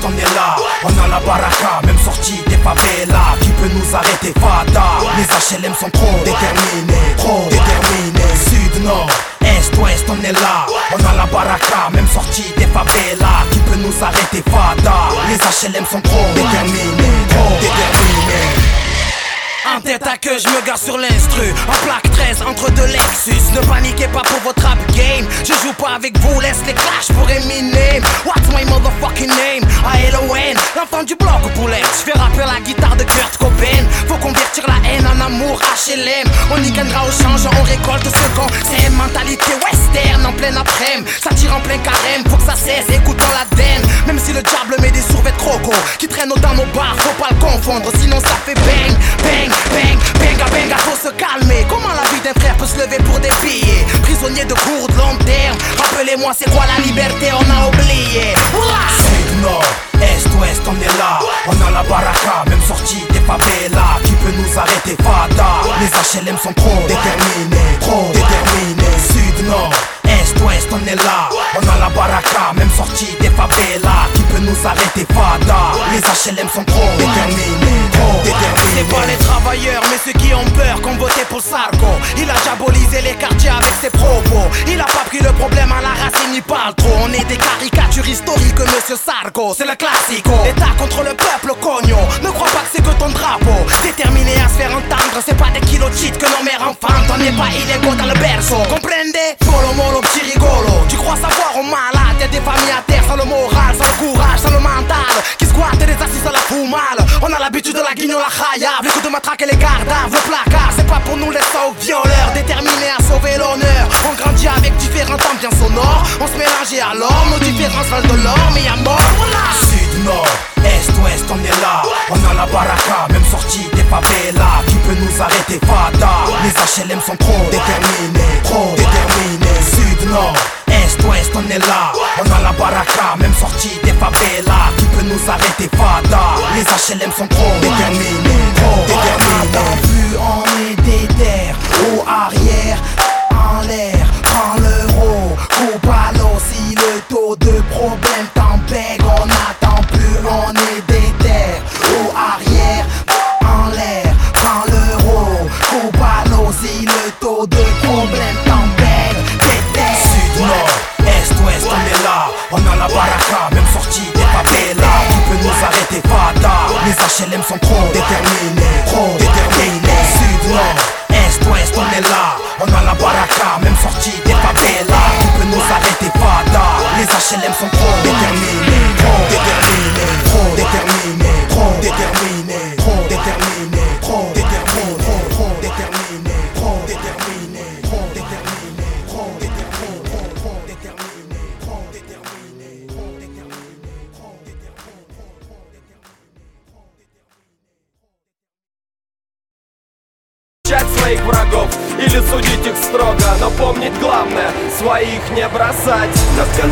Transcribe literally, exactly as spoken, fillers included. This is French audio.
on est là, on a la baraka, même sortie des favelas. Qui peut nous arrêter, Fada? Les H L M sont trop déterminés, trop déterminés. Sud, nord, est, ouest, on est là, on a la baraka, même sortie des favelas. Qui peut nous arrêter, Fada? Les H L M sont trop déterminés, trop déterminés. En tête à queue, je me gare sur l'instru. En plaque treize entre deux Lexus. Ne paniquez pas pour votre rap game. Je joue pas avec vous, laisse les clashs pour Eminem. What's my motherfucking name? A L O N, l'enfant du bloc au poulet. Je fais rapper la guitare de Kurt Cobain. Faut convertir la haine en amour H L M. On y gagnera au change, on récolte ce qu'on sème. Mentalité western en plein après-midi. Ça tire en plein carême, faut que ça cesse, écoutons la den. Même si le diable met des survêtements croco qui traînent dans nos bars, faut pas le confondre. Sinon ça fait bang, bang. Bang, benga, benga, faut se calmer. Comment la vie d'un frère peut se lever pour des billets? Prisonnier de court, de long terme. Rappelez-moi c'est quoi la liberté, on a oublié. Sud, nord, est, ouest, on est là. On a la baraka, même sortie des favelas. Qui peut nous arrêter, Fada? Les H L M sont trop déterminés, trop déterminés. Sud, nord, est, ouest, on est là. On a la baraka, même sortie des favelas. Qui peut nous arrêter, Fada? Les H L M sont trop déterminés, trop déterminés. C'est pas les travailleurs, mais ceux qui ont peur, qu'on voté pour Sarko. Il a diabolisé les quartiers avec ses propos. Il a pas pris le problème à la racine, il parle trop. On est des caricatures historiques, monsieur Sarko. C'est le classico. État contre le peuple, cognon. Ne crois pas que c'est que ton drapeau. Déterminé à se faire entendre, c'est pas des kilos de cheat que nos mères enfantent. On n'est pas illégaux dans le berceau. Comprendez? Polo molo, petit rigolo. Tu crois savoir au malade? Y'a des familles à terre sans le moral, sans le courage, sans le mental. Qui squattent des assises à la foumale. On a l'habitude de la guignol la khaya. Les coups de matraque et les gardaves, le placard. C'est pas pour nous les sauts violeurs. Déterminés à sauver l'honneur. On grandit avec différentes ambiances sonores. On se mélange et alors nos différences valent de l'or. Mais y'a mort, voilà. Sud, nord, est, ouest, on est là. On a la baraka, même sortie des favelas. Qui peut nous arrêter, Fada? Les H L M sont trop déterminés, trop déterminés. Sud, nord, est, ouest, on est là. On a la baraka, même sortie des favelas. Qui peut nous arrêter, Fada? Les H L M sont trop déterminés, trop déterminés. Plus on est déter, haut arrière, en l'air, prends l'euro, coupe à l'eau. Si le taux de problème t'embête, on attend plus, on est déter, haut arrière, en l'air, prends l'euro, coupe à l'eau. Si le taux de problème t'embête, déter. Sud, nord, est, ouest, on est là. On a la baraka, même sortie des favelas. Qui peut nous arrêter, Fada? Les H L M sont trop déterminés, trop déterminés. Sud, nord, est, ouest, on est là. On a la baraka, même sortie des favelas. Qui peut nous arrêter, Fada? Les H L M sont trop déterminés, trop déterminés, trop déterminés, trop déterminés, trop déterminés, trop déterminés, trop déterminés, trop déterminés, trop déterminés, trop déterminés, trop déterminés, trop déterminés, trop déterminés, trop Чать своих врагов или судить их строго, но помнить главное, своих не бросать.